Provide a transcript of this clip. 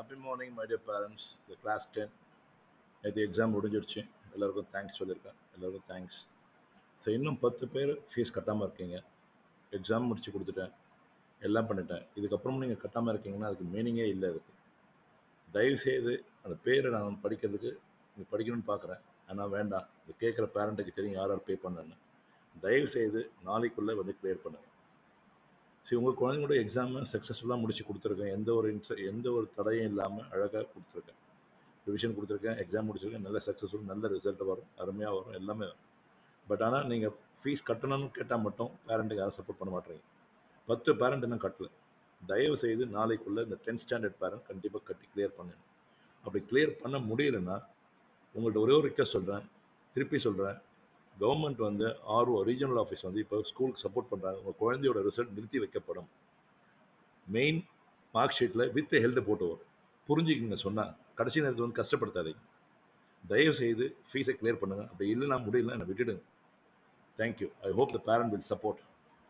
Happy morning, my dear parents. The class 10. நேற்று exam முடிஞ்சிடுச்சு. எல்லாருக்கும் தேங்க்ஸ் சொல்லியிருக்கேன். எல்லாருக்கும் தேங்க்ஸ். ஸோ இன்னும் 10 பேர் ஃபீஸ் கட்டாமல் இருக்கீங்க. எக்ஸாம் முடிச்சு கொடுத்துட்டேன். எல்லாம் பண்ணிட்டேன். இதுக்கப்புறமும் நீங்கள் கட்டாமல் இருக்கீங்கன்னா அதுக்கு மீனிங்கே இல்லை. அதுக்கு தயவுசெய்து அந்த பேரை நான் படிக்கிறதுக்கு நீங்கள் படிக்கணும்னு பார்க்குறேன். ஆனால் வேண்டாம். இது கேட்குற பேரண்ட்டுக்கு தெரியும் யார் யார் பே பண்ணேன்னு. தயவுசெய்து நாளைக்குள்ளே வந்து கிளியர் பண்ணுங்கள். சரி, உங்கள் குழந்தைங்களோட எக்ஸாமை சக்ஸஸ்ஃபுல்லாக முடிச்சு கொடுத்துருக்கேன். எந்த ஒரு தடையும் இல்லாமல் அழகாக கொடுத்துருக்கேன். ரிவிஷன் கொடுத்துருக்கேன், எக்ஸாம் முடிச்சிருக்கேன், நல்ல சக்ஸஸ்ஃபுல், நல்ல ரிசல்ட் வரும், அருமையாக வரும், எல்லாமே வரும். பட் ஆனால் நீங்கள் ஃபீஸ் கட்டணும்னு கேட்டால் மட்டும் பேரண்ட்டுக்கு யாரும் சப்போர்ட் பண்ண மாட்டேறீங்க. 10 பேரண்ட் இன்னும் கட்டல. தயவு செய்து நாளைக்குள்ளே இந்த 10th ஸ்டாண்டர்ட் பேரண்ட் கண்டிப்பாக கட்டி கிளியர் பண்ணணும். அப்படி கிளியர் பண்ண முடியலைன்னா உங்கள்கிட்ட ஒரே ஒரு ரிக்வஸ்ட் சொல்கிறேன், திருப்பி சொல்கிறேன். கவர்மெண்ட் வந்து ஆர்ஓ ரீஜனல் ஆஃபீஸ் வந்து இப்போ ஸ்கூலுக்கு சப்போர்ட் பண்ணுறாங்க. உங்கள் குழந்தையோட ரிசல்ட் நிறுத்தி வைக்கப்படும். மெயின் மார்க் ஷீட்டில் வித் ஹெல்த் போட்டு வரும். புரிஞ்சுக்கிங்க சொன்னால். கடைசி நேரத்தில் வந்து கஷ்டப்படுத்தாதீங்க. தயவு செய்து ஃபீஸை கிளியர் பண்ணுங்கள். அப்படி இல்லைனா முடியல என்னை விட்டுடுங்க. Thank you. I hope the parent will support.